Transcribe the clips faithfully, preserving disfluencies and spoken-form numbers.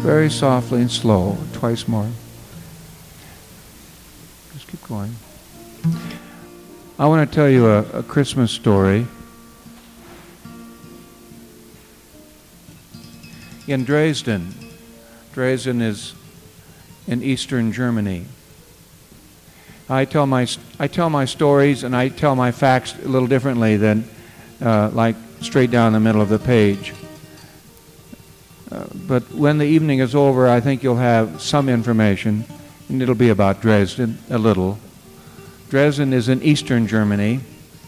very softly and slow, twice more. Just keep going. I want to tell you a, a Christmas story. In Dresden, Dresden is in eastern Germany. I tell my I tell my stories and I tell my facts a little differently than uh, like straight down the middle of the page. Uh, but when the evening is over, I think you'll have some information, and it'll be about Dresden a little. Dresden is in eastern Germany,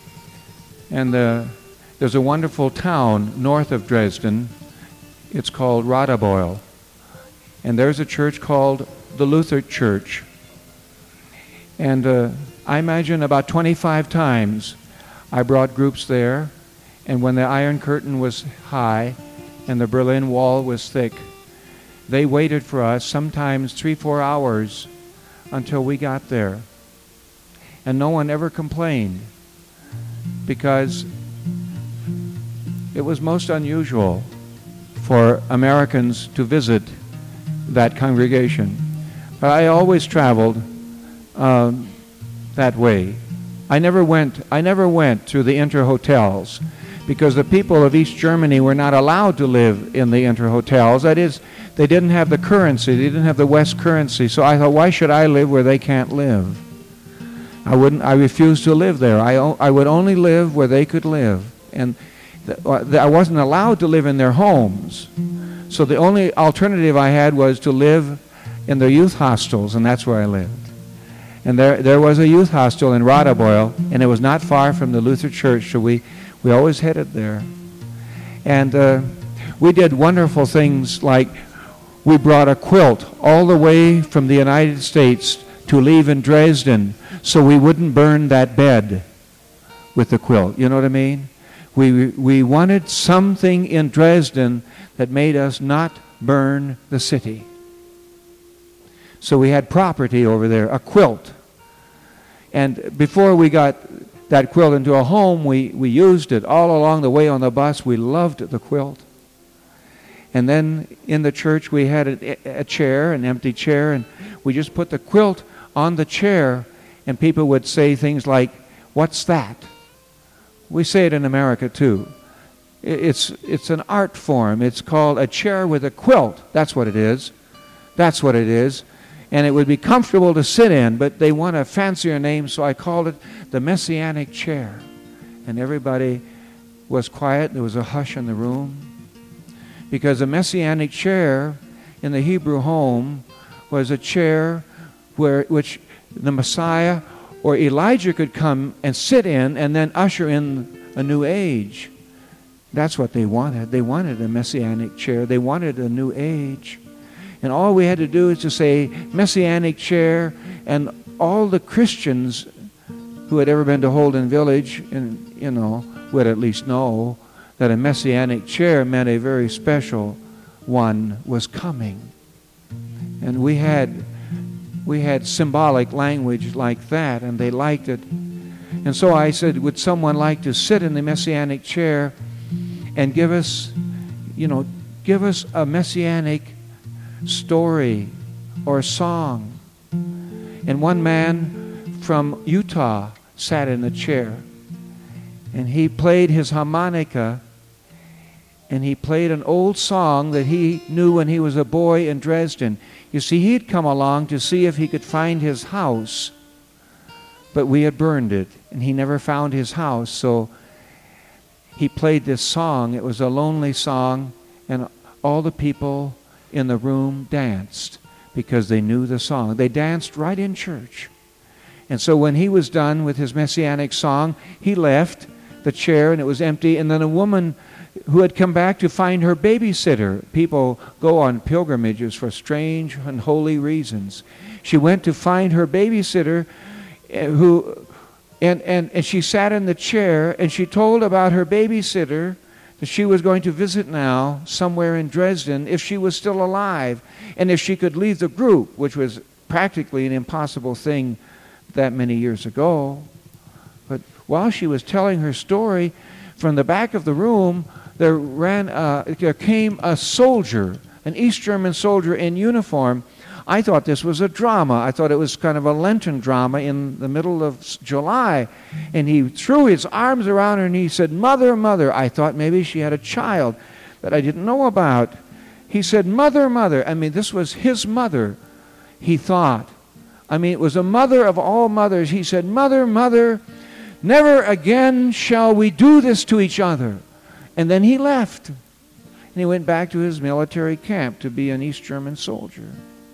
and uh, there's a wonderful town north of Dresden. It's called Radebeul, and there's a church called the Lutheran Church. And uh, I imagine about twenty-five times I brought groups there, and when the Iron Curtain was high and the Berlin Wall was thick, they waited for us sometimes three, four hours until we got there. And no one ever complained, because it was most unusual for Americans to visit that congregation. But I always traveled um, that way. I never went. I never went through the inter-hotels, because the people of East Germany were not allowed to live in the inter-hotels. That is, they didn't have the currency. They didn't have the West currency. So I thought, why should I live where they can't live? I wouldn't. I refused to live there. I, o- I would only live where they could live, and th- th- I wasn't allowed to live in their homes. So the only alternative I had was to live in the youth hostels, and that's where I lived. And there there was a youth hostel in Radebeul, and it was not far from the Lutheran Church, so we, we always headed there. And uh, we did wonderful things, like we brought a quilt all the way from the United States to leave in Dresden so we wouldn't burn that bed with the quilt. You know what I mean? We we wanted something in Dresden that made us not burn the city. So we had property over there, a quilt. And before we got that quilt into a home, we, we used it all along the way on the bus. We loved the quilt. And then in the church we had a, a chair, an empty chair, and we just put the quilt on the chair, and people would say things like, "What's that?" We say it in America too. It's it's an art form. It's called a chair with a quilt. That's what it is. That's what it is. And it would be comfortable to sit in, but they want a fancier name, so I called it the Messianic chair. And everybody was quiet. There was a hush in the room. Because a Messianic chair in the Hebrew home was a chair where which the Messiah or Elijah could come and sit in and then usher in a new age. That's what they wanted. They wanted a Messianic chair. They wanted a new age. And all we had to do is to say Messianic chair, and all the Christians who had ever been to Holden Village, and you know, would at least know that a Messianic chair meant a very special one was coming. And we had we had symbolic language like that, and they liked it. And so I said, would someone like to sit in the Messianic chair and give us, you know, give us a Messianic story or song? And one man from Utah sat in the chair, and he played his harmonica, and he played an old song that he knew when he was a boy in Dresden. You see, he'd come along to see if he could find his house, but we had burned it, and he never found his house. So he played this song. It was a lonely song, and all the people in the room danced because they knew the song. They danced right in church. And so when he was done with his Messianic song, he left the chair, and it was empty. And then a woman who had come back to find her babysitter. People go on pilgrimages for strange and holy reasons. She went to find her babysitter, who, and, and, and she sat in the chair, and she told about her babysitter that she was going to visit now somewhere in Dresden if she was still alive, and if she could leave the group, which was practically an impossible thing that many years ago. But while she was telling her story, from the back of the room there ran uh, there came a soldier, an East German soldier in uniform. I thought this was a drama. I thought it was kind of a Lenten drama in the middle of July. And he threw his arms around her and he said, "Mother, mother." I thought maybe she had a child that I didn't know about. He said, "Mother, mother." I mean, this was his mother, he thought. I mean, it was a mother of all mothers. He said, "Mother, mother, never again shall we do this to each other." And then he left. And he went back to his military camp to be an East German soldier.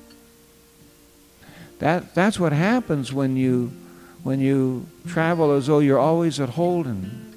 That, that's what happens when you, when you travel as though you're always at Holden.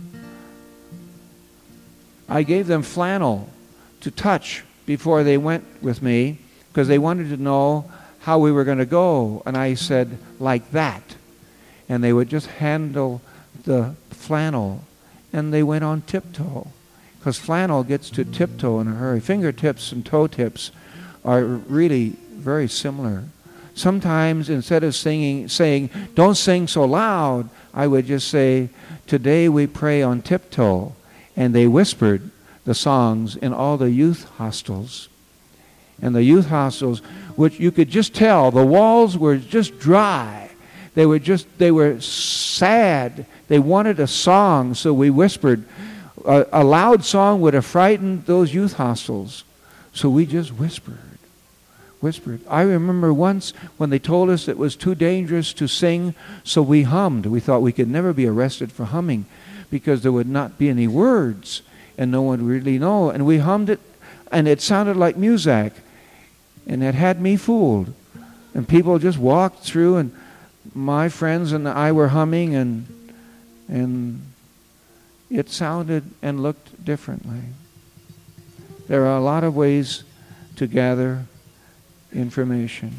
I gave them flannel to touch before they went with me because they wanted to know how we were going to go. And I said, "Like that." And they would just handle the flannel. And they went on tiptoe because flannel gets to tiptoe in a hurry. Fingertips and toe tips are really very similar. Sometimes instead of singing, saying, "Don't sing so loud," I would just say, "Today we pray on tiptoe." And they whispered the songs in all the youth hostels. And the youth hostels, which you could just tell, the walls were just dry. They were just, they were sad. They wanted a song, so we whispered. A, a loud song would have frightened those youth hostels. So we just whispered. Whispered. I remember once when they told us it was too dangerous to sing, so we hummed. We thought we could never be arrested for humming because there would not be any words and no one would really know. And we hummed it, and it sounded like music, and it had me fooled. And people just walked through, and my friends and I were humming, and and it sounded and looked differently. There are a lot of ways to gather information.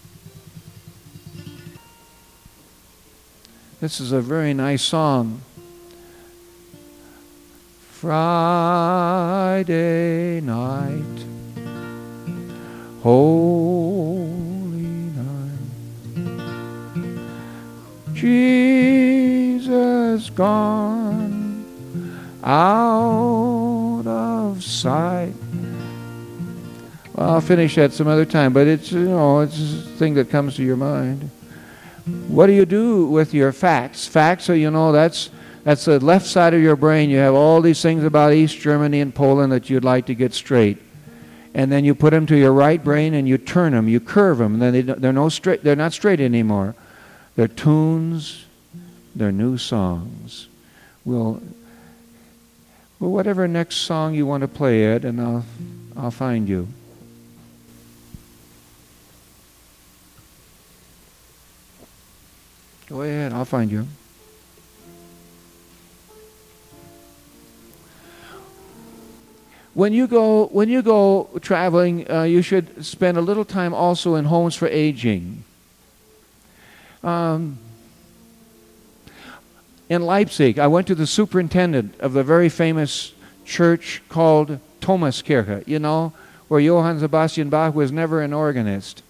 This is a very nice song. Friday night, holy night, Jesus gone out of sight. Well, I'll finish that some other time, but it's, you know, it's a thing that comes to your mind. What do you do with your facts? Facts, so you know, that's that's the left side of your brain. You have all these things about East Germany and Poland that you'd like to get straight. And then you put them to your right brain and you turn them, you curve them, and then they, they're, no straight, they're not straight anymore. They're tunes, they're new songs. We'll, well, whatever next song you want to play, Ed, and I'll, I'll find you. Go ahead, I'll find you. When you go, when you go traveling, uh, you should spend a little time also in homes for aging. Um, in Leipzig, I went to the superintendent of the very famous church called Thomaskirche, you know, where Johann Sebastian Bach was never an organist.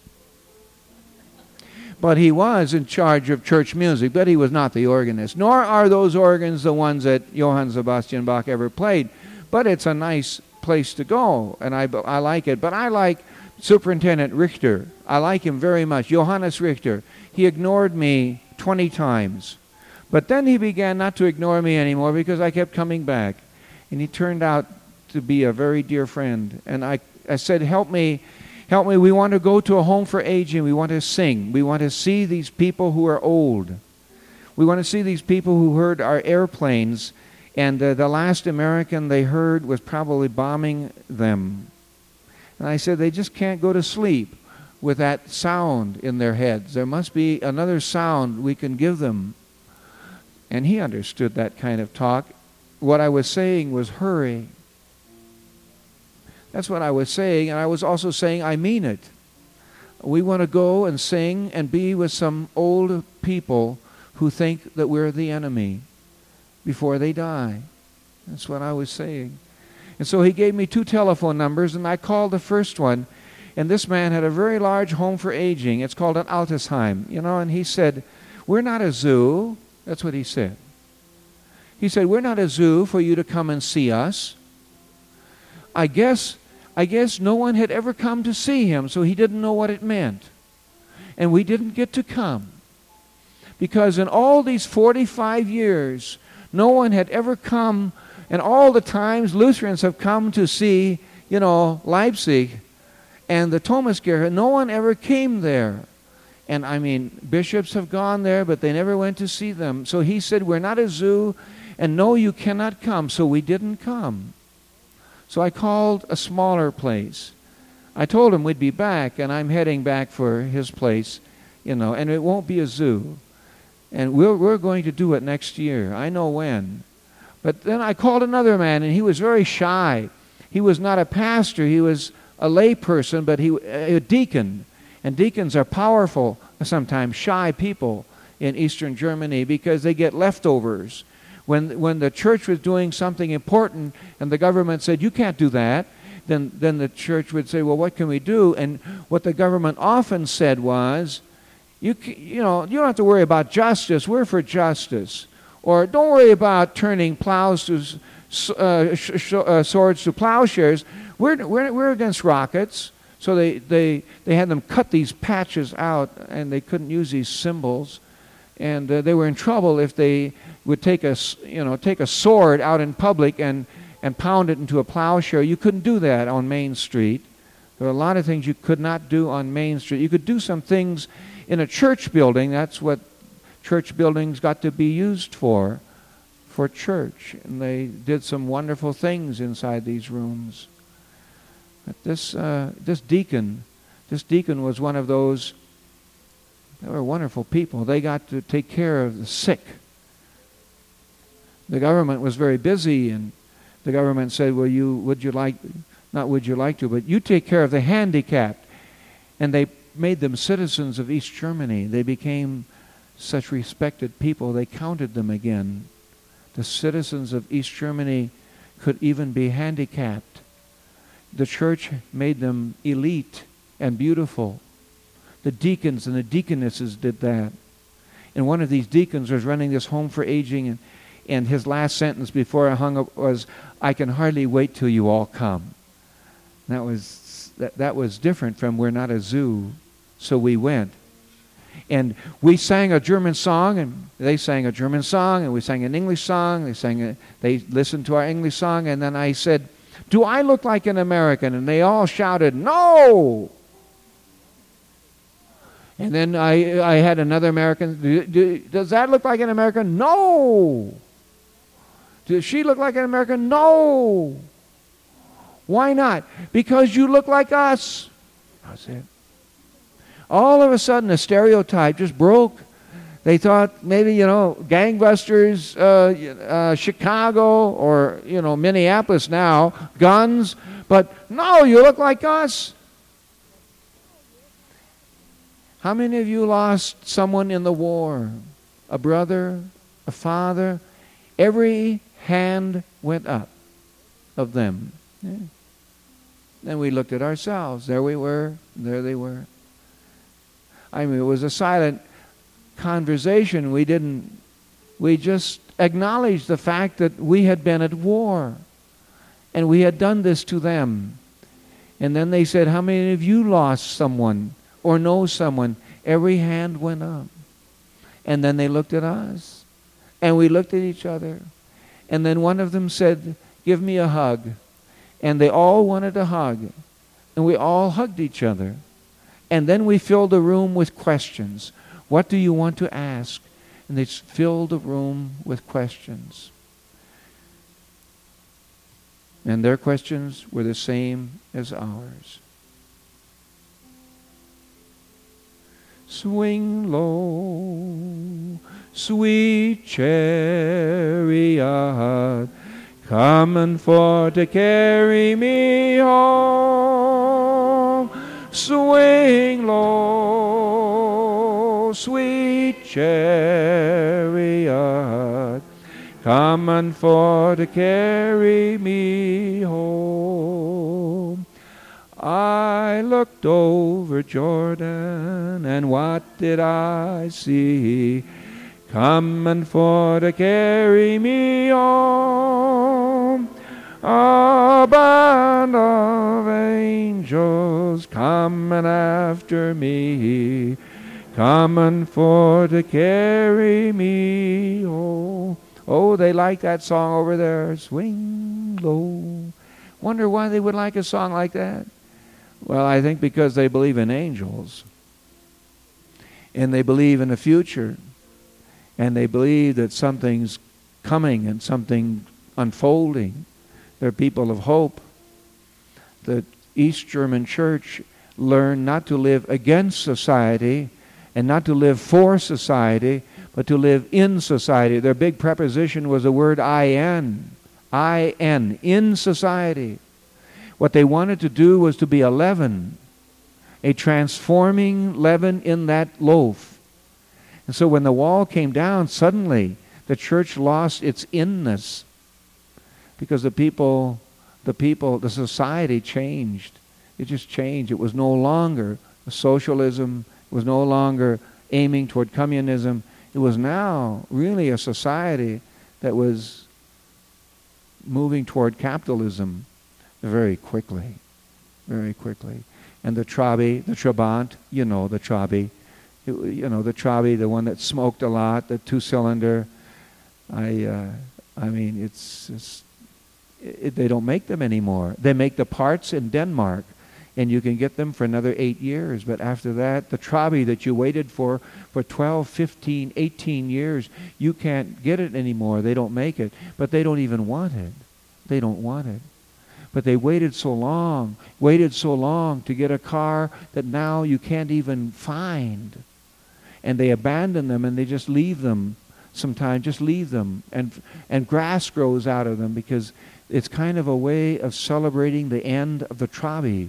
But he was in charge of church music, but he was not the organist. Nor are those organs the ones that Johann Sebastian Bach ever played. But it's a nice place to go, and I, I like it. But I like Superintendent Richter. I like him very much, Johannes Richter. He ignored me twenty times. But then he began not to ignore me anymore because I kept coming back. And he turned out to be a very dear friend. And I, I said, help me. Help me, we want to go to a home for aging. We want to sing. We want to see these people who are old. We want to see these people who heard our airplanes, and uh, the last American they heard was probably bombing them. And I said, they just can't go to sleep with that sound in their heads. There must be another sound we can give them. And he understood that kind of talk. What I was saying was hurry. That's what I was saying, and I was also saying I mean it. We want to go and sing and be with some old people who think that we're the enemy before they die. That's what I was saying. And so he gave me two telephone numbers, and I called the first one, and this man had a very large home for aging. It's called an Altersheim, you know, and he said, we're not a zoo. That's what he said. He said, we're not a zoo for you to come and see us. I guess I guess no one had ever come to see him, so he didn't know what it meant. And we didn't get to come. Because in all these forty-five years, no one had ever come, and all the times Lutherans have come to see, you know, Leipzig and the Thomaskirche, no one ever came there. And I mean, bishops have gone there, but they never went to see them. So he said, we're not a zoo, and no, you cannot come. So we didn't come. So I called a smaller place. I told him we'd be back, and I'm heading back for his place, you know, and it won't be a zoo. And we're, we're going to do it next year. I know when. But then I called another man, and he was very shy. He was not a pastor. He was a lay person, but he a deacon. And deacons are powerful, sometimes shy people in Eastern Germany because they get leftovers. When, when the church was doing something important and the government said, you can't do that, then, then the church would say, well, what can we do? And what the government often said was, you, you know, you don't have to worry about justice. We're for justice. Or don't worry about turning plows to uh, sh- sh- uh, swords to plowshares. We're, we're, we're against rockets. So they, they, they had them cut these patches out, and they couldn't use these symbols. And uh, they were in trouble if they would take a, you know, take a sword out in public and, and pound it into a plowshare. You couldn't do that on Main Street. There were a lot of things you could not do on Main Street. You could do some things in a church building. That's what church buildings got to be used for, for church. And they did some wonderful things inside these rooms. But this, uh, this deacon, this deacon was one of those. They were wonderful people. They got to take care of the sick. The government was very busy, and the government said, well, you would you like, not would you like to, but you take care of the handicapped. And they made them citizens of East Germany. They became such respected people, they counted them again. The citizens of East Germany could even be handicapped. The church made them elite and beautiful. The deacons and the deaconesses did that. And one of these deacons was running this home for aging, and, and his last sentence before I hung up was, I can hardly wait till you all come. And that was, that, that was different from we're not a zoo, so we went. And we sang a German song, and they sang a German song, and we sang an English song. They sang a, they listened to our English song, and then I said, do I look like an American? And they all shouted, no! And then I I had another American, do, do, does that look like an American? No! Does she look like an American? No! Why not? Because you look like us. That's it. All of a sudden, a stereotype just broke. They thought maybe, you know, gangbusters, uh, uh, Chicago, or, you know, Minneapolis now, guns. But no, you look like us. How many of you lost someone in the war? A brother, a father? Every hand went up of them. Yeah. Then we looked at ourselves. There we were. There they were. I mean, it was a silent conversation. We didn't, we just acknowledged the fact that we had been at war and we had done this to them. And then they said, how many of you lost someone or know someone? Every hand went up. And then they looked at us and we looked at each other. And then one of them said, give me a hug. And they all wanted a hug. And we all hugged each other. And then we filled the room with questions. What do you want to ask? And they filled the room with questions. And their questions were the same as ours. Swing low, sweet chariot, coming for to carry me home. Swing low, sweet chariot, coming for to carry me home. I looked over Jordan, and what did I see? Coming for to carry me home. A band of coming after me, coming for to carry me. Oh, oh, they like that song over there. Swing low. Wonder why they would like a song like that? Well, I think because they believe in angels. And they believe in the future. And they believe that something's coming and something unfolding. They're people of hope. The East German church learned not to live against society and not to live for society, but to live in society. Their big preposition was the word I-N. I-N, in society. What they wanted to do was to be a leaven, a transforming leaven in that loaf. And so when the wall came down, suddenly the church lost its inness because the people, the people, the society changed. It just changed. It was no longer socialism. It was no longer aiming toward communism. It was now really a society that was moving toward capitalism very quickly, very quickly. And the Trabi, the Trabant, you know the Trabi, you know the Trabi, the one that smoked a lot, the two-cylinder. I, uh, I mean, it's, it's it, they don't make them anymore. They make the parts in Denmark, and you can get them for another eight years. But after that, the Trabi that you waited for for twelve, fifteen, eighteen years, you can't get it anymore. They don't make it. But they don't even want it. They don't want it. But they waited so long, waited so long to get a car that now you can't even find. And they abandon them and they just leave them sometimes, just leave them. And, and grass grows out of them because it's kind of a way of celebrating the end of the Trabi.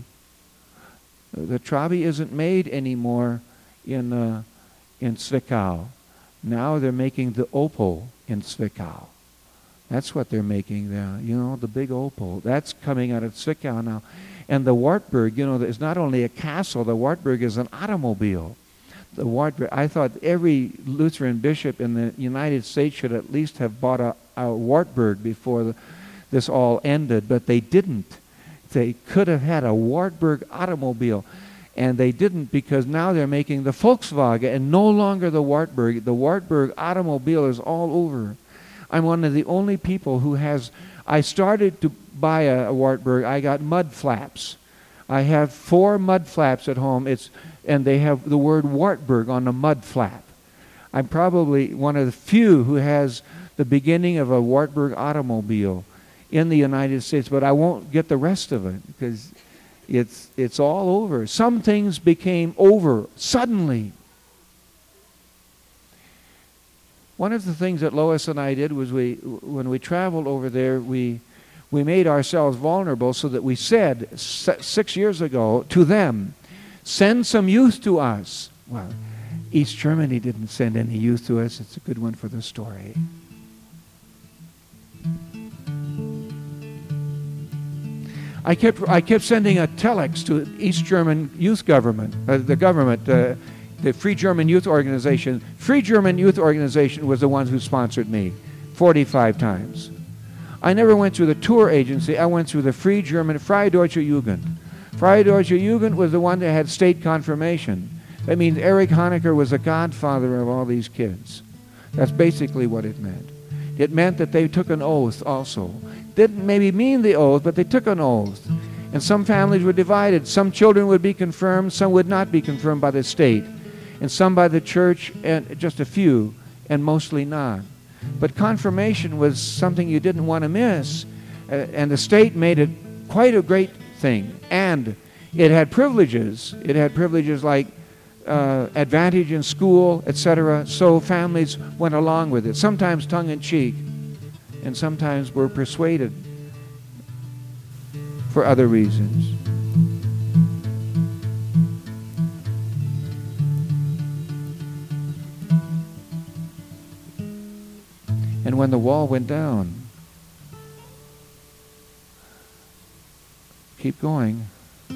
The Trabi isn't made anymore in uh, in Zwickau. Now they're making the Opel in Zwickau. That's what they're making there. You know, the big Opel. That's coming out of Zwickau now. And the Wartburg, you know, is not only a castle, the Wartburg is an automobile. The Wartburg, I thought every Lutheran bishop in the United States should at least have bought a, a Wartburg before the, this all ended, but they didn't. They could have had a Wartburg automobile, and they didn't because now they're making the Volkswagen and no longer the Wartburg. The Wartburg automobile is all over. I'm one of the only people who has, I started to buy a, a Wartburg. I got mud flaps. I have four mud flaps at home, It's and they have the word Wartburg on the mud flap. I'm probably one of the few who has the beginning of a Wartburg automobile in the United States, but I won't get the rest of it because it's it's all over. Some things became over suddenly. One of the things that Lois and I did was we, when we traveled over there, we we made ourselves vulnerable so that we said six years ago to them, send some youth to us. Well, East Germany didn't send any youth to us. It's a good one for the story. I kept I kept sending a telex to East German youth government, uh, the government, uh, the Free German Youth Organization. Free German Youth Organization was the ones who sponsored me, forty-five times. I never went through the tour agency. I went through the Free German, Freie Deutsche Jugend. Freie Deutsche Jugend was the one that had state confirmation. That means Erich Honecker was the godfather of all these kids. That's basically what it meant. It meant that they took an oath also. Didn't maybe mean the oath, but they took an oath. And some families were divided. Some children would be confirmed, some would not be confirmed by the state. And some by the church, and just a few, and mostly not. But confirmation was something you didn't want to miss. Uh, and the state made it quite a great thing. And it had privileges. It had privileges like uh, advantage in school, et cetera. So families went along with it, sometimes tongue-in-cheek, and sometimes were persuaded for other reasons. And when the wall went down, keep going.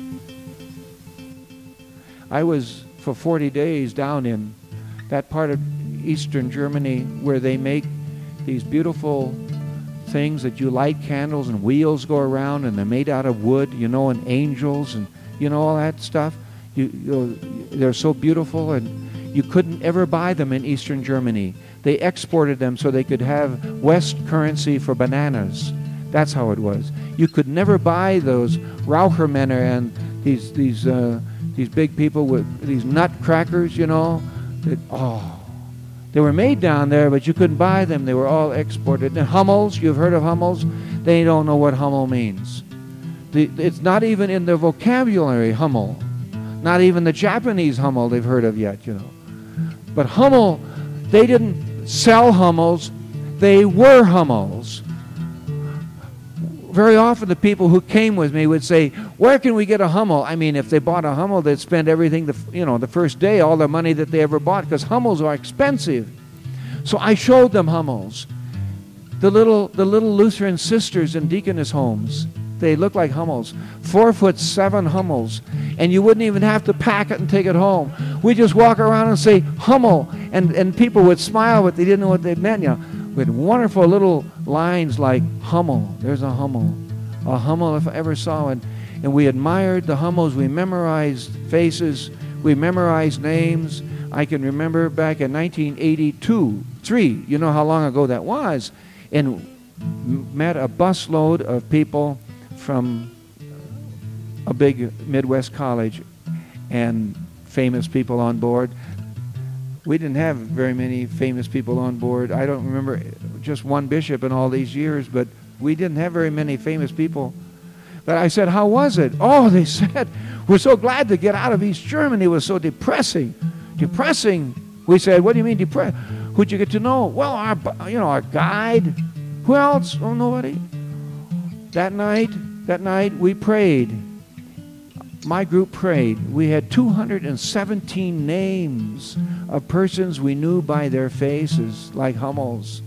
I was for forty days down in that part of Eastern Germany where they make these beautiful things that you light candles and wheels go around and they're made out of wood, you know, and angels and, you know, all that stuff. You, you know, they're so beautiful, and you couldn't ever buy them in Eastern Germany. They exported them so they could have West currency for bananas. That's how it was. You could never buy those Rauchermänner and these these uh, these big people with these nutcrackers, you know. That, oh, they were made down there, but you couldn't buy them. They were all exported. And Hummels, you've heard of Hummels? They don't know what Hummel means. The, it's not even in their vocabulary, Hummel. Not even the Japanese Hummel they've heard of yet, you know. But Hummel, they didn't sell Hummels. They were Hummels. Very often the people who came with me would say, where can we get a Hummel? I mean, if they bought a Hummel, they'd spend everything, the, you know, the first day, all the money that they ever bought, because Hummels are expensive. So I showed them Hummels. The little, the little Lutheran sisters in deaconess homes, they look like Hummels. Four foot seven Hummels. And you wouldn't even have to pack it and take it home. We just walk around and say, Hummel. And, and people would smile, but they didn't know what they meant, you know. With wonderful little lines like Hummel. There's a Hummel. A Hummel if I ever saw one. And we admired the Hummels. We memorized faces. We memorized names. I can remember back in nineteen eighty-two, three, you know how long ago that was, and met a busload of people from a big Midwest college and famous people on board. We didn't have very many famous people on board. I don't remember just one bishop in all these years, but we didn't have very many famous people. But I said, how was it? Oh, they said, we're so glad to get out of East Germany. It was so depressing. Depressing. We said, what do you mean depressing? Who'd you get to know? Well, our, you know, our guide. Who else? Oh, nobody. That night, that night we prayed. My group prayed. We had two hundred seventeen names of persons we knew by their faces, like Hummels.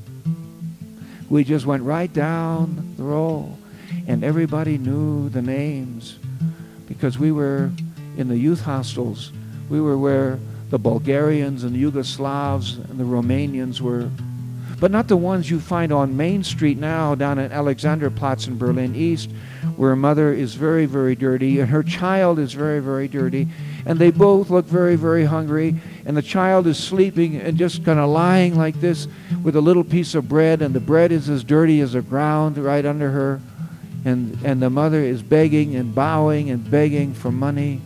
We just went right down the row, and everybody knew the names because we were in the youth hostels. We were where the Bulgarians and the Yugoslavs and the Romanians were, but not the ones you find on Main Street now down at Alexanderplatz in Berlin East, where a mother is very, very dirty, and her child is very, very dirty, and they both look very, very hungry, and the child is sleeping and just kind of lying like this with a little piece of bread, and the bread is as dirty as the ground right under her, and, and the mother is begging and bowing and begging for money.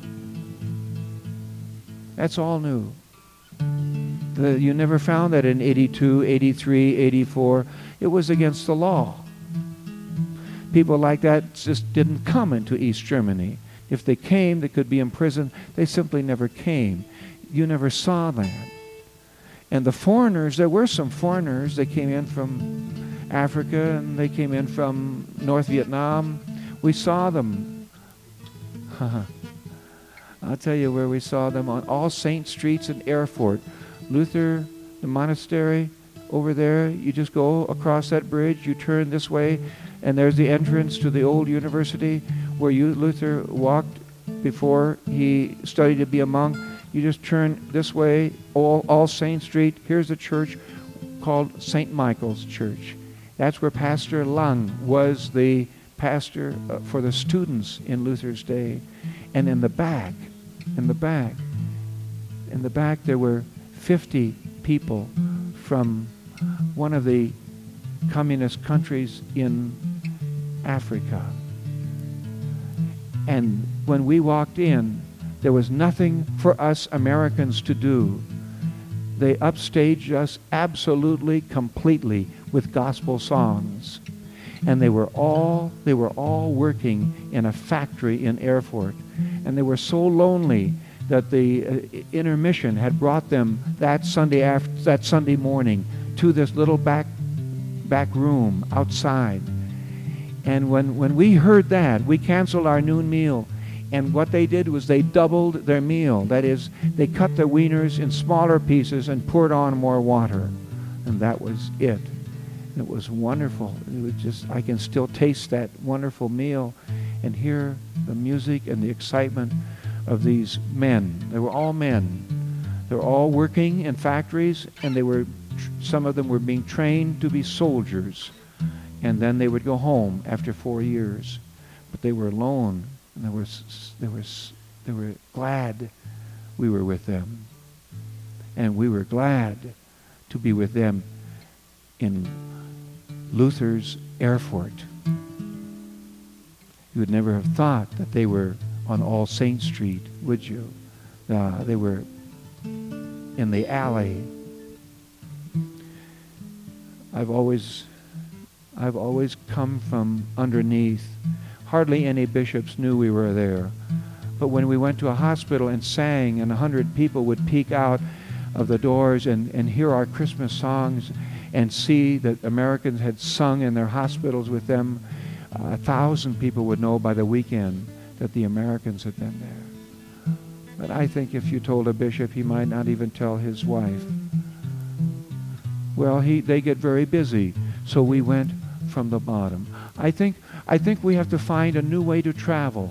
That's all new. The, you never found that in eighty-two, eighty-three, eighty-four. It was against the law. People like that just didn't come into East Germany. If they came, they could be imprisoned. They simply never came. You never saw that. And the foreigners, there were some foreigners. They came in from Africa, and they came in from North Vietnam. We saw them. I'll tell you where we saw them, on All Saints Streets in Erfurt. Luther, the monastery over there, you just go across that bridge, you turn this way, and there's the entrance to the old university where you, Luther, walked before he studied to be a monk. You just turn this way, All, All Saints Street. Here's a church called Saint Michael's Church. That's where Pastor Lang was the pastor uh, for the students in Luther's day. And in the back, in the back, in the back there were fifty people from one of the communist countries in Africa. And when we walked in, there was nothing for us Americans to do. They upstaged us absolutely, completely with gospel songs. And they were all they were all working in a factory in Erfurt. And they were so lonely that the uh, intermission had brought them that Sunday after that Sunday morning to this little back back room outside. And when, when we heard that, we canceled our noon meal. And what they did was they doubled their meal. That is, they cut the wieners in smaller pieces and poured on more water. And that was it. It was wonderful. It was just, I can still taste that wonderful meal and hear the music and the excitement of these men. They were all men. They were all working in factories, and they were, some of them were being trained to be soldiers. And then they would go home after four years. But they were alone, and they were, they were They were glad we were with them. And we were glad to be with them in Luther's Erfurt. You would never have thought that they were on All Saints Street, would you? Uh, they were in the alley. I've always, I've always come from underneath. Hardly any bishops knew we were there. But when we went to a hospital and sang, and a hundred people would peek out of the doors and, and hear our Christmas songs and see that Americans had sung in their hospitals with them, uh, a thousand people would know by the weekend that the Americans had been there. But I think if you told a bishop, he might not even tell his wife. Well, he, they get very busy, so we went from the bottom. I think, I think we have to find a new way to travel.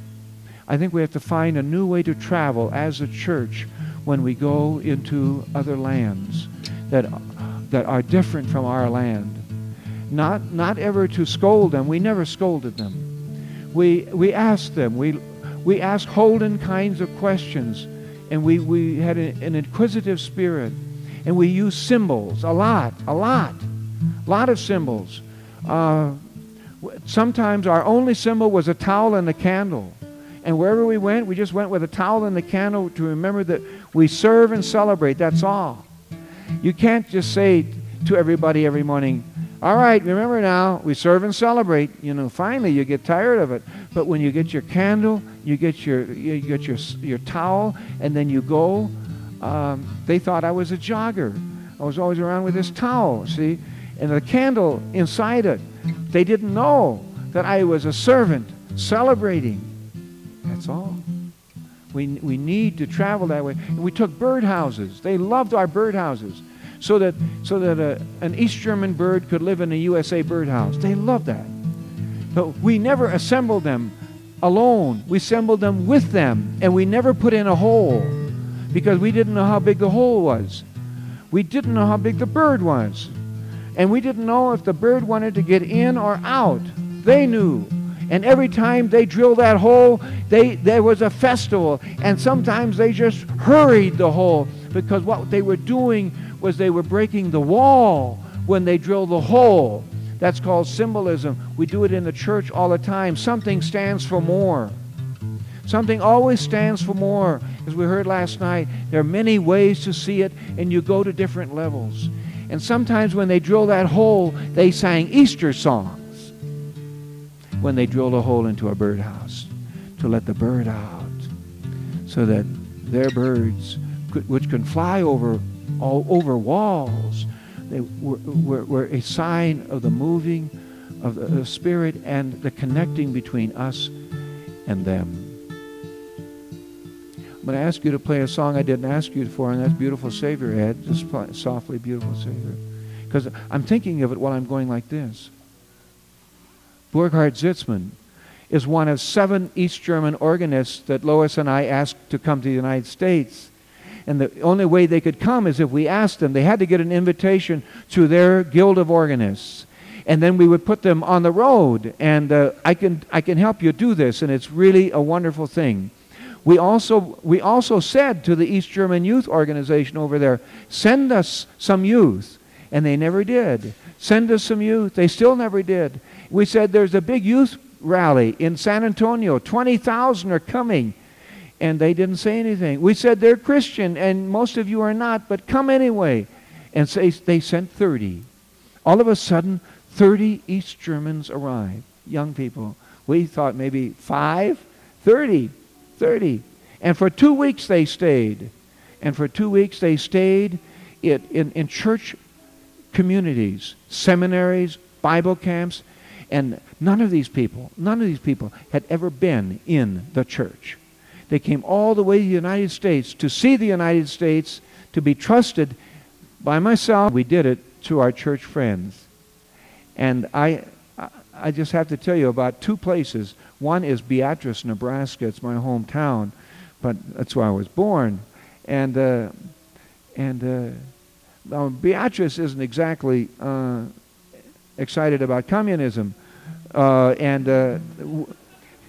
I think we have to find a new way to travel as a church when we go into other lands that, that are different from our land. Not, not ever to scold them. We never scolded them. We, we asked them. We, we asked Holden kinds of questions, and we, we had a, an inquisitive spirit. And we used symbols, a lot, a lot, a lot of symbols. Uh, sometimes our only symbol was a towel and a candle. And wherever we went, we just went with a towel and a candle to remember that we serve and celebrate. That's all. You can't just say to everybody every morning, all right, remember now, we serve and celebrate. You know, finally you get tired of it. But when you get your candle, you get your, you get your, your towel, and then you go, um, they thought I was a jogger. I was always around with this towel, see? And the candle inside it. They didn't know that I was a servant celebrating. That's all. We, we need to travel that way. And we took birdhouses. They loved our birdhouses. So that, so that a, an East German bird could live in a U S A birdhouse. They loved that. But we never assembled them alone. We assembled them with them. And we never put in a hole because we didn't know how big the hole was. We didn't know how big the bird was. And we didn't know if the bird wanted to get in or out. They knew. And every time they drilled that hole, they, there was a festival. And sometimes they just hurried the hole because what they were doing was they were breaking the wall when they drilled the hole. That's called symbolism. We do it in the church all the time. Something stands for more. Something always stands for more. As we heard last night, there are many ways to see it, and you go to different levels. And sometimes when they drill that hole, they sang Easter songs when they drilled a hole into a birdhouse to let the bird out so that their birds, could, which can fly over all over walls, they were, were, were a sign of the moving of the, the Spirit and the connecting between us and them. I'm going to ask you to play a song I didn't ask you for, and that's Beautiful Savior, Ed. Just play softly, Beautiful Savior. Because I'm thinking of it while I'm going like this. Burkhard Sitzmann is one of seven East German organists that Lois and I asked to come to the United States. And the only way they could come is if we asked them. They had to get an invitation to their guild of organists. And then we would put them on the road. And uh, I can I can help you do this, and it's really a wonderful thing. We also, we also said to the East German Youth Organization over there, send us some youth. And they never did. Send us some youth. They still never did. We said there's a big youth rally in San Antonio. twenty thousand are coming. And they didn't say anything. We said they're Christian, and most of you are not, but come anyway. And say they sent thirty. All of a sudden, thirty East Germans arrived, young people. We thought maybe five, thirty, thirty. And for two weeks they stayed. And for two weeks they stayed in, in, in church communities, seminaries, Bible camps. And none of these people, none of these people had ever been in the church. They came all the way to the United States to see the United States, to be trusted by myself. We did it to our church friends. And I I just have to tell you about two places. One is Beatrice, Nebraska. It's my hometown, but that's where I was born. And uh, and uh, now Beatrice isn't exactly uh, excited about communism. Uh, and uh,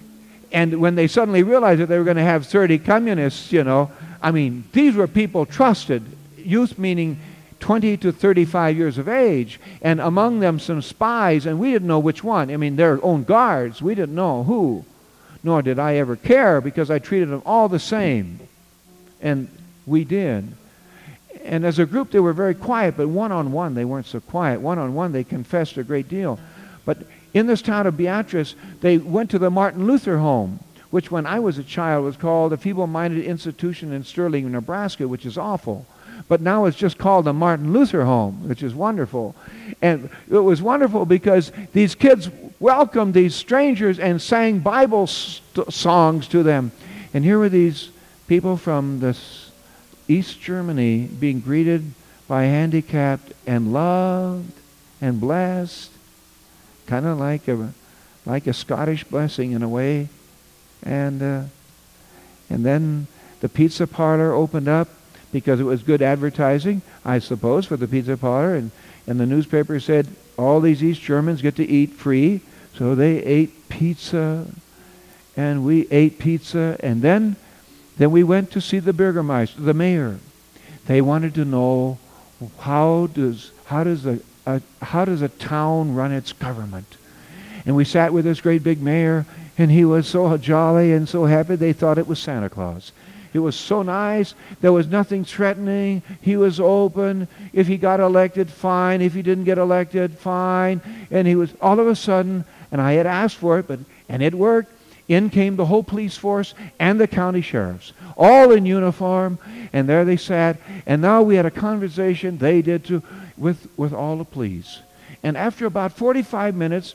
And when they suddenly realized that they were going to have thirty communists, you know, I mean, these were people trusted, youth meaning twenty to thirty-five years of age, and among them some spies, and we didn't know which one. I mean, their own guards. We didn't know who, nor did I ever care because I treated them all the same. And we did. And as a group, they were very quiet, but one-on-one, they weren't so quiet. One-on-one, they confessed a great deal. But in this town of Beatrice, they went to the Martin Luther home, which when I was a child was called a feeble-minded institution in Sterling, Nebraska, which is awful. But now it's just called the Martin Luther home, which is wonderful. And it was wonderful because these kids welcomed these strangers and sang Bible st- songs to them. And here were these people from this East Germany being greeted by handicapped and loved and blessed, kind of like a like a Scottish blessing in a way. And uh, and then the pizza parlor opened up because it was good advertising, I suppose, for the pizza parlor. And, and the newspaper said, all these East Germans get to eat free. So they ate pizza, and we ate pizza. And then, then we went to see the Bürgermeister, the mayor. They wanted to know how does how does a, a how does a town run its government. And we sat with this great big mayor, and he was so jolly and so happy they thought it was Santa Claus. It was so nice. There was nothing threatening. He was open. If he got elected, fine. If he didn't get elected, fine. And he was all of a sudden, and I had asked for it, but and it worked. In came the whole police force and the county sheriffs, all in uniform, and there they sat. And now we had a conversation, they did too, with, with all the police. And after about forty-five minutes,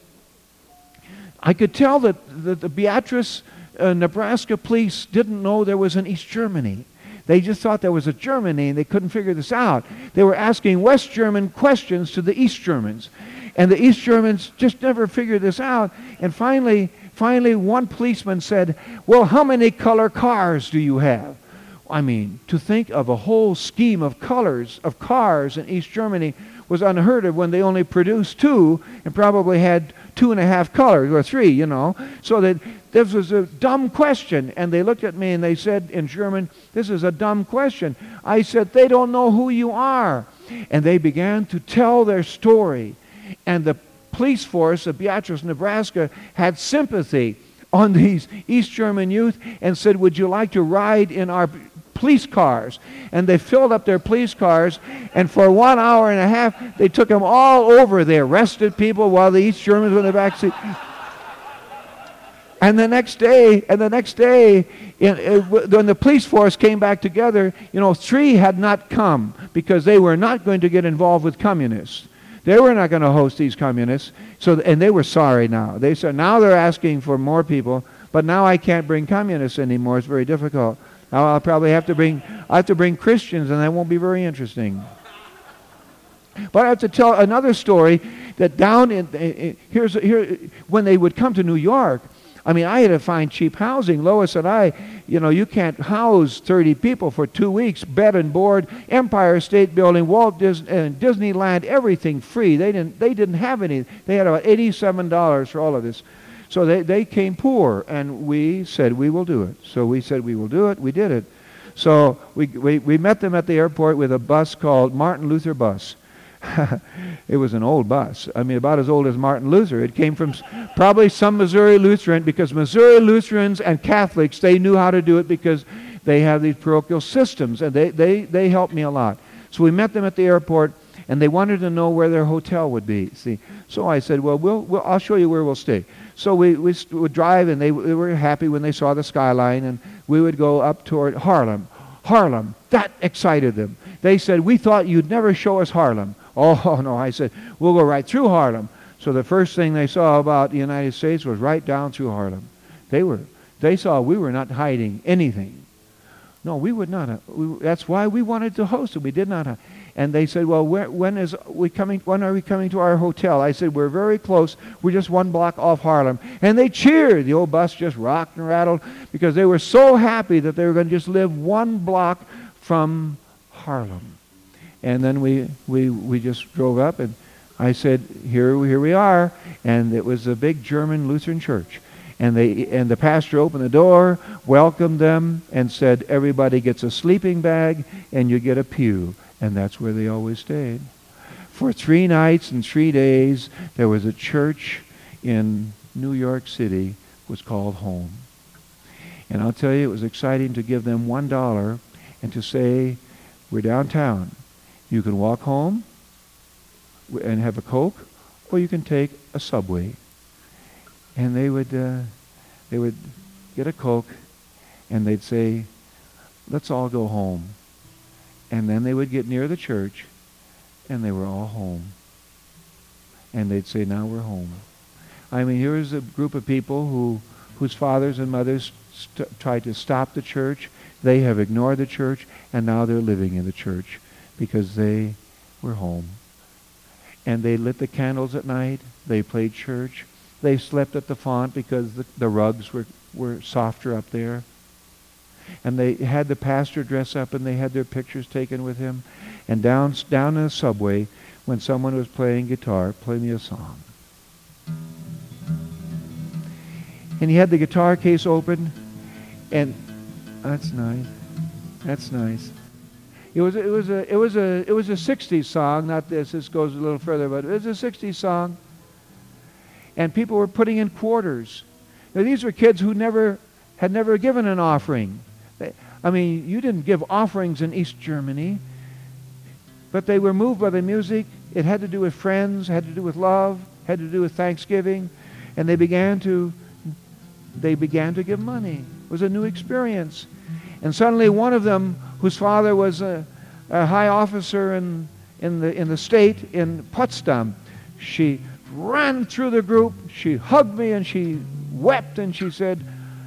I could tell that the, the Beatrice, uh, Nebraska police didn't know there was an East Germany. They just thought there was a Germany, and they couldn't figure this out. They were asking West German questions to the East Germans, and the East Germans just never figured this out. And finally, finally, one policeman said, well, how many color cars do you have? I mean, to think of a whole scheme of colors of cars in East Germany was unheard of when they only produced two and probably had two and a half colors, or three, you know. So that this was a dumb question. And they looked at me and they said in German, this is a dumb question. I said, they don't know who you are. And they began to tell their story. And the police force of Beatrice, Nebraska, had sympathy on these East German youth and said, would you like to ride in our police cars? And they filled up their police cars, and for one hour and a half, they took them all over. They arrested people while the East Germans were in the back seat. And the next day, and the next day, in, in, when the police force came back together, you know, three had not come because they were not going to get involved with communists. They were not going to host these communists, so and they were sorry now. They said now they're asking for more people, but now I can't bring communists anymore. It's very difficult. Now I'll probably have to bring I have to bring Christians, and that won't be very interesting. But I have to tell another story that down in, in here's here when they would come to New York. I mean, I had to find cheap housing. Lois and I, you know, you can't house thirty people for two weeks, bed and board, Empire State Building, Walt Disney, uh, Disneyland, everything free. They didn't, they didn't have any. They had about eighty-seven dollars for all of this. So they, they came poor, and we said, we will do it. So we said, we will do it. We did it. So we, we, we met them at the airport with a bus called Martin Luther Bus. It was an old bus. I mean, about as old as Martin Luther. It came from probably some Missouri Lutheran, because Missouri Lutherans and Catholics, they knew how to do it because they have these parochial systems, and they, they, they helped me a lot. So we met them at the airport, and they wanted to know where their hotel would be. See, so I said, well, we'll, we'll I'll show you where we'll stay. So we, we would drive, and they, they were happy when they saw the skyline, and we would go up toward Harlem. Harlem, that excited them. They said, we thought you'd never show us Harlem. Oh, no, I said, we'll go right through Harlem. So the first thing they saw about the United States was right down through Harlem. They were, they saw we were not hiding anything. No, we would not. Uh, we, that's why we wanted to host it. We did not. Uh, and they said, well, where, when is we coming? When are we coming to our hotel? I said, we're very close. We're just one block off Harlem. And they cheered. The old bus just rocked and rattled because they were so happy that they were going to just live one block from Harlem. And then we, we, we just drove up, and I said, here, here we are. And it was a big German Lutheran church. And they and the pastor opened the door, welcomed them, and said, everybody gets a sleeping bag, and you get a pew. And that's where they always stayed. For three nights and three days, there was a church in New York City, was called home. And I'll tell you, it was exciting to give them one dollar and to say, we're downtown. You can walk home and have a Coke, or you can take a subway. And they would, uh, they would get a Coke, and they'd say, let's all go home. And then they would get near the church, and they were all home. And they'd say, now we're home. I mean, here's a group of people who, whose fathers and mothers st- tried to stop the church. They have ignored the church, and now they're living in the church because they were home. And they lit the candles at night. They played church. They slept at the font because the, the rugs were, were softer up there. And they had the pastor dress up, and they had their pictures taken with him. And down, down in the subway, when someone was playing guitar, play me a song. And he had the guitar case open, and that's nice. That's nice. It was it was a it was a it was a sixties song, not this. This goes a little further, but it was a sixties song. And people were putting in quarters. Now these were kids who never had never given an offering. They, I mean, you didn't give offerings in East Germany, but they were moved by the music. It had to do with friends, had to do with love, had to do with Thanksgiving, and they began to they began to give money. It was a new experience. And suddenly one of them, whose father was a, a high officer in, in, the, in the state in Potsdam, she ran through the group, she hugged me, and she wept, and she said,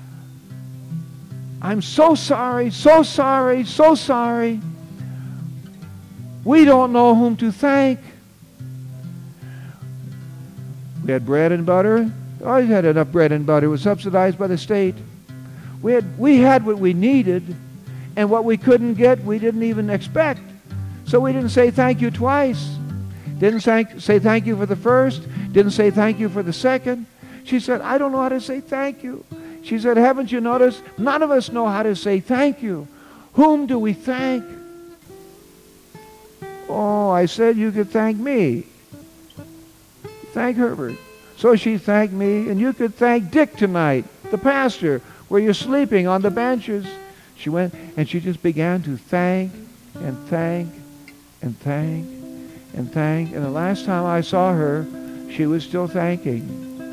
I'm so sorry, so sorry, so sorry. We don't know whom to thank. We had bread and butter. Always had enough bread and butter. It was subsidized by the state. We had, we had what we needed, and what we couldn't get, we didn't even expect. So we didn't say thank you twice. Didn't thank, say thank you for the first. Didn't say thank you for the second. She said, I don't know how to say thank you. She said, haven't you noticed? None of us know how to say thank you. Whom do we thank? Oh, I said you could thank me. Thank Herbert. So she thanked me, and you could thank Dick tonight, the pastor, where you're sleeping on the benches. She went, and she just began to thank and thank and thank and thank. And the last time I saw her, she was still thanking.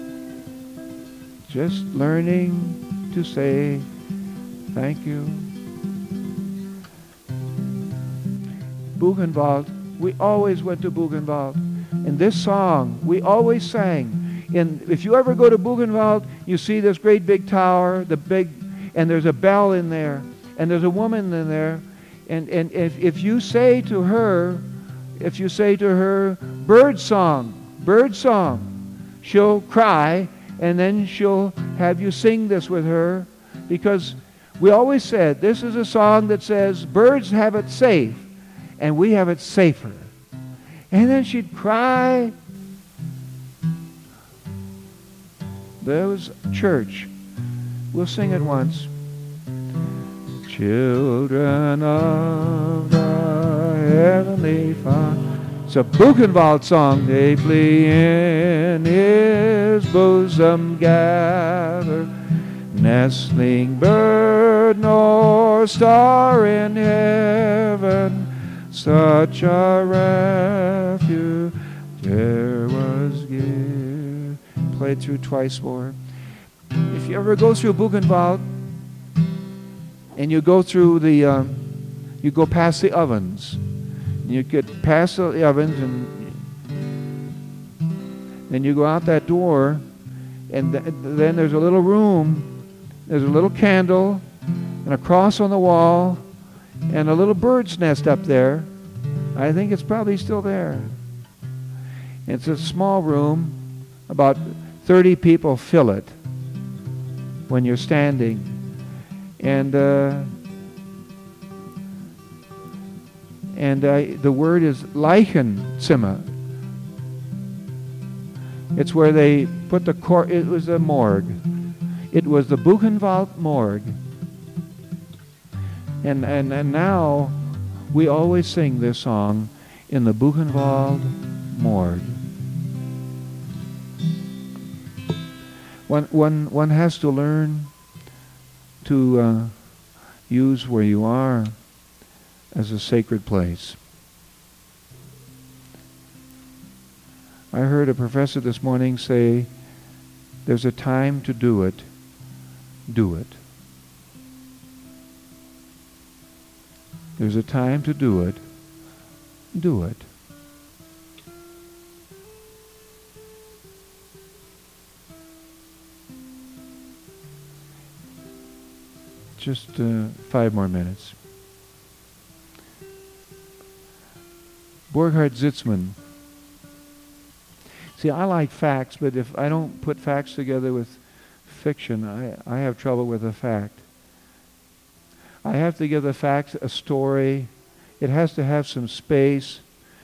Just learning to say thank you. Buchenwald, we always went to Buchenwald. In this song, we always sang. And if you ever go to Buchenwald, you see this great big tower, the big, and there's a bell in there, and there's a woman in there, and, and if, if you say to her, if you say to her, bird song, bird song, she'll cry, and then she'll have you sing this with her, because we always said, this is a song that says, birds have it safe, and we have it safer. And then she'd cry. There was church. We'll sing it once. Children of the Heavenly Father. It's a Buchenwald song. They flee in His bosom gather, nestling bird nor star in heaven, such a refuge there was given. Played through twice more. If you ever go through Buchenwald and you go through the, um, you go past the ovens, you get past the ovens, and then you go out that door, and th- then there's a little room, there's a little candle, and a cross on the wall, and a little bird's nest up there. I think it's probably still there. It's a small room. About thirty people fill it when you're standing. And uh, and uh, the word is Leichenzimmer. It's where they put the cor- it was a morgue. It was the Buchenwald Morgue. And, and, and now we always sing this song, in the Buchenwald Morgue. One, one, one has to learn to uh, use where you are as a sacred place. I heard a professor this morning say, there's a time to do it, do it. There's a time to do it, do it. Just uh, five more minutes. Burkhard Sitzmann. See, I like facts, but if I don't put facts together with fiction, I, I have trouble with a fact. I have to give the facts a story. It has to have some space.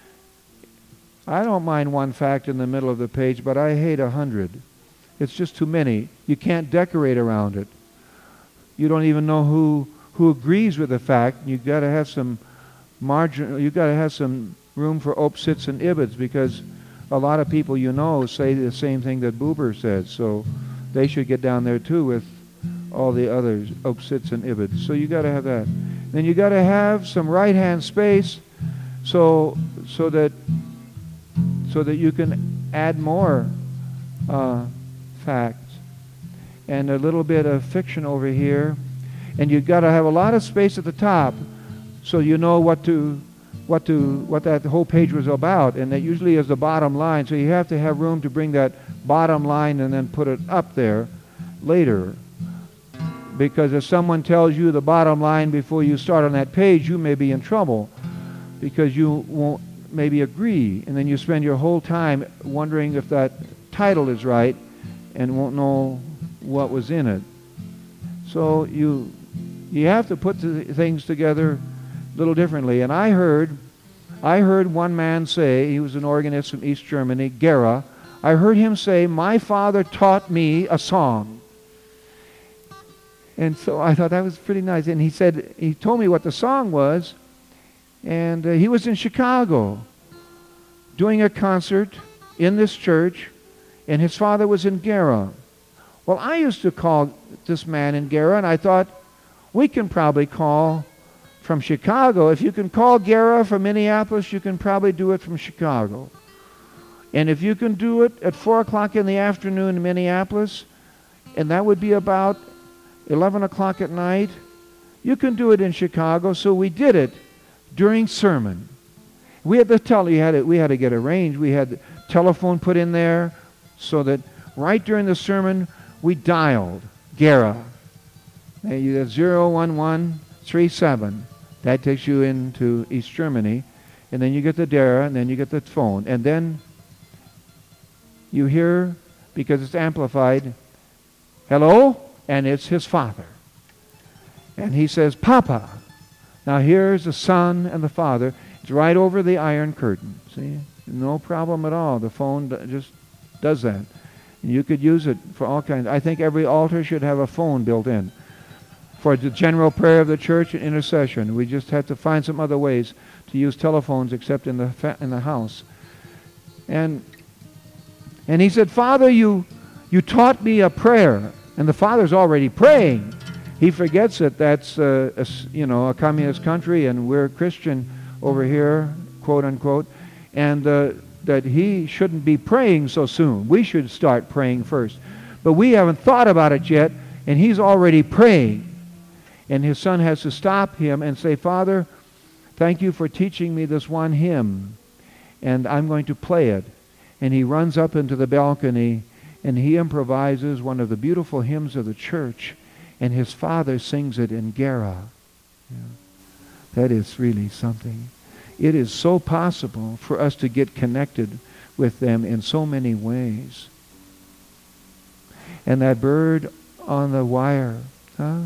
I don't mind one fact in the middle of the page, but I hate a hundred. It's just too many. You can't decorate around it. You don't even know who who agrees with the fact. You've got to have some margin. You've got to have some room for opsits and ibids, because a lot of people you know say the same thing that Buber said. So they should get down there too with all the others, opsits and ibids. So you got to have that. Then you got to have some right-hand space, so so that so that you can add more uh, facts and a little bit of fiction over here. And you've got to have a lot of space at the top, so you know what to what to what that whole page was about. And that usually is the bottom line. So you have to have room to bring that bottom line and then put it up there later. Because if someone tells you the bottom line before you start on that page, you may be in trouble, because you won't maybe agree, and then you spend your whole time wondering if that title is right and won't know what was in it. So you you have to put the things together a little differently. And I heard I heard one man say, he was an organist from East Germany, Gera, I heard him say, "My father taught me a song." And so I thought that was pretty nice. And he said, he told me what the song was, and uh, he was in Chicago doing a concert in this church, and his father was in Gera. Well, I used to call this man in Gera, and I thought, we can probably call from Chicago. If you can call Gera from Minneapolis, you can probably do it from Chicago. And if you can do it at four o'clock in the afternoon in Minneapolis, and that would be about eleven o'clock at night, you can do it in Chicago. So we did it during sermon. We had to tell you had to, we had to get arranged. We had the telephone put in there, so that right during the sermon we dialed Gera. And you got zero one one three seven. That takes you into East Germany, and then you get the Dera, and then you get the phone, and then you hear, because it's amplified, hello. And it's his father. And he says, "Papa." Now here's the son and the father. It's right over the Iron Curtain. See? No problem at all. The phone just does that. And you could use it for all kinds. I think every altar should have a phone built in for the general prayer of the church and intercession. We just have to find some other ways to use telephones except in the fa- in the house. And and he said, "Father, you you taught me a prayer." And the father's already praying. He forgets that that's uh, a, you know, a communist country, and we're Christian over here, quote unquote, and uh, that he shouldn't be praying so soon. We should start praying first. But we haven't thought about it yet, and he's already praying. And his son has to stop him and say, "Father, thank you for teaching me this one hymn, and I'm going to play it." And he runs up into the balcony, and he improvises one of the beautiful hymns of the church, and his father sings it in Gera. Yeah. That is really something. It is so possible for us to get connected with them in so many ways. And that bird on the wire, huh?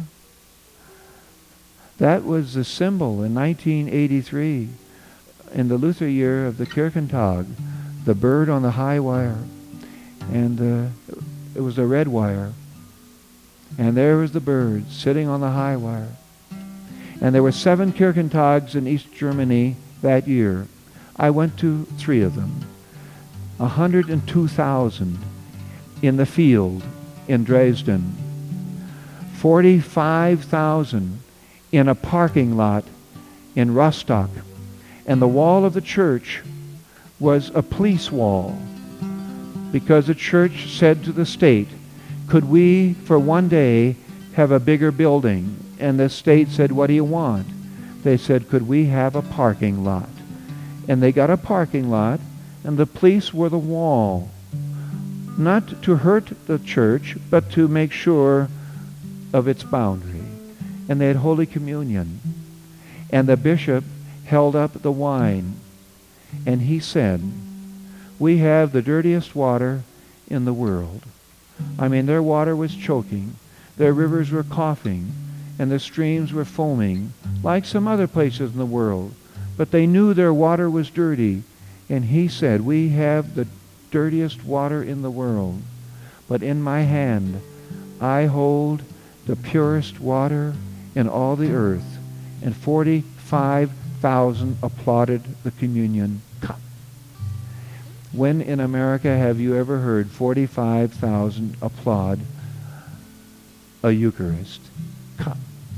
That was the symbol in nineteen eighty-three, in the Luther year of the Kirchentag, the bird on the high wire. And uh, it was a red wire. And there was the bird sitting on the high wire. And there were seven Kirchentags in East Germany that year. I went to three of them. one hundred two thousand in the field in Dresden. forty-five thousand in a parking lot in Rostock. And the wall of the church was a police wall, because the church said to the state, could we for one day have a bigger building? And the state said, what do you want? They said, could we have a parking lot? And they got a parking lot, and the police were the wall. Not to hurt the church, but to make sure of its boundary. And they had Holy Communion. And the bishop held up the wine, and he said, we have the dirtiest water in the world. I mean, their water was choking, their rivers were coughing, and the streams were foaming, like some other places in the world. But they knew their water was dirty, and he said, we have the dirtiest water in the world, but in my hand I hold the purest water in all the earth. And forty-five thousand applauded the communion cup. When in America have you ever heard forty-five thousand applaud a Eucharist cup?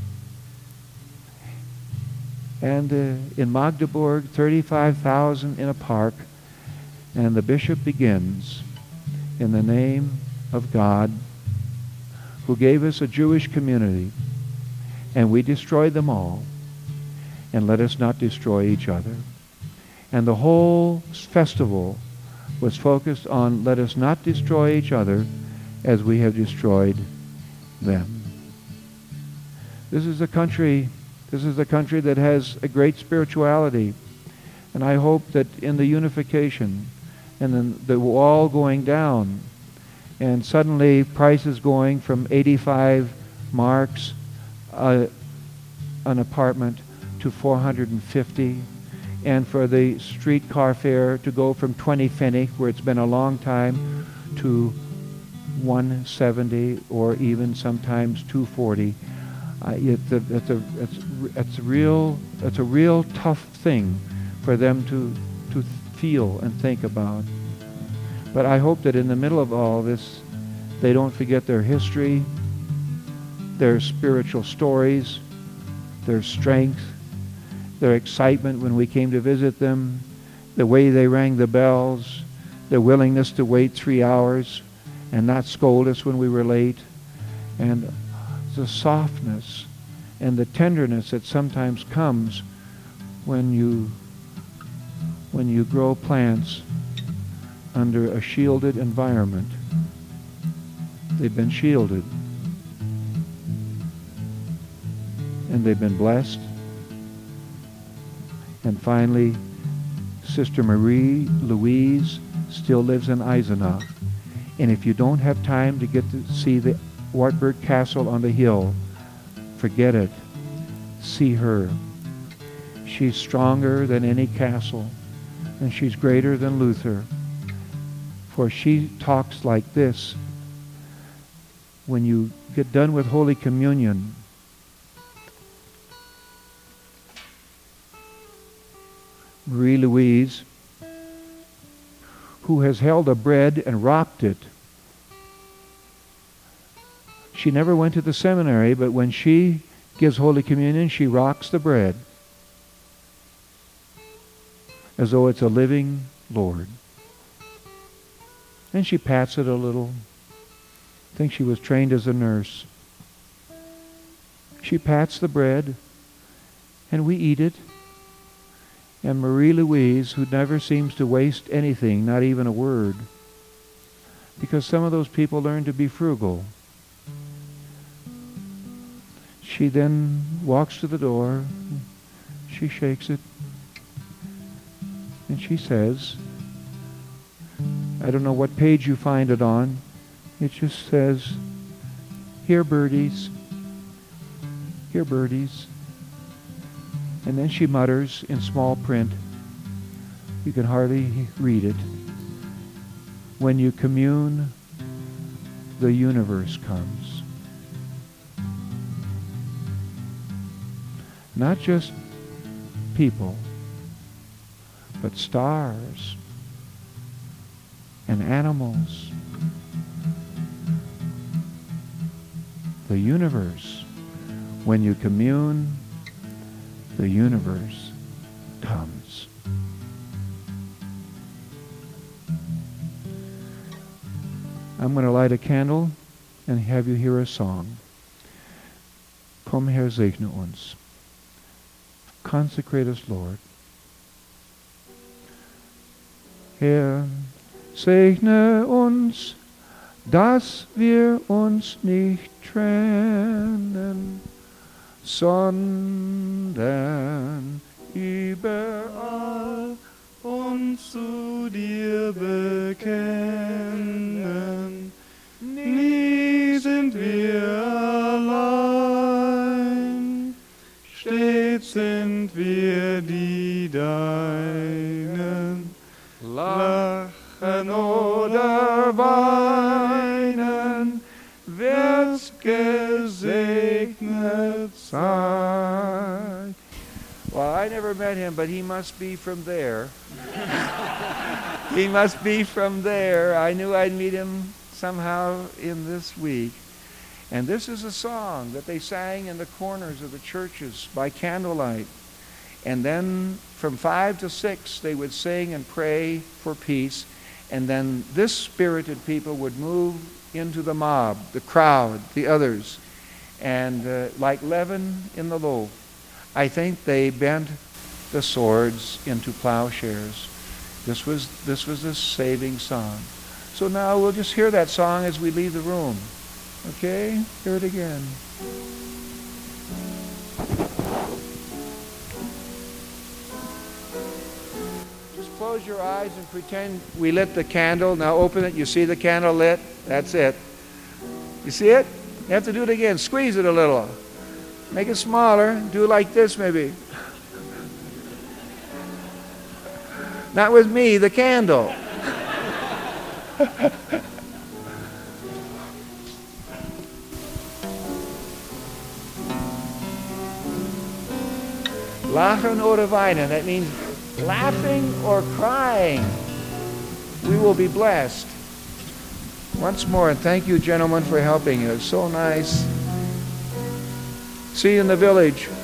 And uh, in Magdeburg, thirty-five thousand in a park. And the bishop begins, in the name of God, who gave us a Jewish community, and we destroyed them all, and let us not destroy each other. And the whole festival was focused on, let us not destroy each other as we have destroyed them. This is a country, this is a country that has a great spirituality, and I hope that in the unification and then the wall going down, and suddenly prices going from eighty-five marks uh, an apartment to four hundred fifty, and for the streetcar fare to go from twenty pfennig, where it's been a long time, to one seventy or even sometimes two forty. Uh, it's a, it's a, it's, it's a real, it's a real tough thing for them to to feel and think about. But I hope that in the middle of all this, they don't forget their history, their spiritual stories, their strength, their excitement when we came to visit them, the way they rang the bells, their willingness to wait three hours and not scold us when we were late, and the softness and the tenderness that sometimes comes when you when you grow plants under a shielded environment. They've been shielded, and they've been blessed. And finally, Sister Marie Louise still lives in Eisenach. And if you don't have time to get to see the Wartburg Castle on the hill, forget it. See her. She's stronger than any castle, and she's greater than Luther. For she talks like this. When you get done with Holy Communion, Marie Louise, who has held a bread and rocked it. She never went to the seminary, but when she gives Holy Communion, she rocks the bread as though it's a living Lord. And she pats it a little. I think she was trained as a nurse. She pats the bread, and we eat it. And Marie Louise, who never seems to waste anything, not even a word, because some of those people learn to be frugal. She then walks to the door, she shakes it, and she says, I don't know what page you find it on, it just says, here birdies, here birdies. And then she mutters in small print, you can hardly read it, when you commune, the universe comes. Not just people, but stars and animals. The universe. When you commune, the universe comes. I'm going to light a candle and have you hear a song. Komm, Herr, segne uns. Consecrate us, Lord. Herr, segne uns, dass wir uns nicht trennen, sondern überall uns zu dir bekennen. Nie sind wir allein, stets sind wir die Deinen. Lachen oder weinen, wird's gesegnet sein. Well, I never met him, but he must be from there. He must be from there. I knew I'd meet him somehow in this week. And this is a song that they sang in the corners of the churches by candlelight. And then from five to six, they would sing and pray for peace. And then this spirited people would move into the mob, the crowd, the others. And uh, like leaven in the loaf, I think they bent the swords into plowshares. This was, this was a saving song. So now we'll just hear that song as we leave the room. Okay? Hear it again. Just close your eyes and pretend we lit the candle. Now open it. You see the candle lit? That's it. You see it? You have to do it again. Squeeze it a little. Make it smaller. Do it like this maybe. Not with me, the candle. Lachen oder weinen. That means laughing or crying. We will be blessed. Once more, and thank you, gentlemen, for helping us. So nice. See you in the village.